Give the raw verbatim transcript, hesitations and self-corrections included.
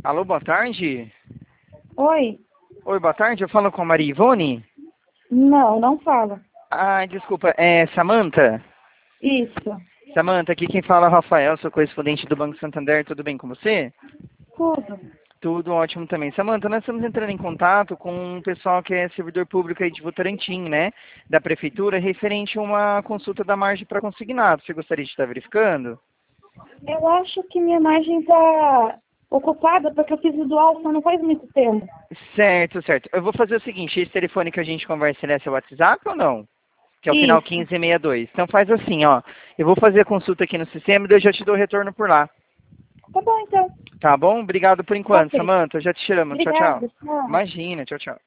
Alô, boa tarde. Oi? Oi, boa tarde. Eu falo com a Maria Ivone? Não, não fala. Ah, desculpa. É Samantha? Isso. Samantha, aqui quem fala é o Rafael, sou correspondente do Banco Santander. Tudo bem com você? Tudo. Tudo ótimo também. Samantha, nós estamos entrando em contato com um pessoal que é servidor público aí de Votorantim, né? Da Prefeitura, referente a uma consulta da margem para consignado. Você gostaria de estar verificando? Eu acho que minha margem tá ocupada porque eu fiz visual só não faz muito tempo. Certo, certo. Eu vou fazer o seguinte, esse telefone que a gente conversa, ele é seu WhatsApp ou não? Que é o final Isso. quinze sessenta e dois. Então faz assim, ó. Eu vou fazer a consulta aqui no sistema e daí eu já te dou o retorno por lá. Tá bom, então. Tá bom? Obrigado por enquanto, Ok. Samantha. Já te chamo. Tchau, tchau. Obrigada. Tchau. Imagina. Tchau, tchau.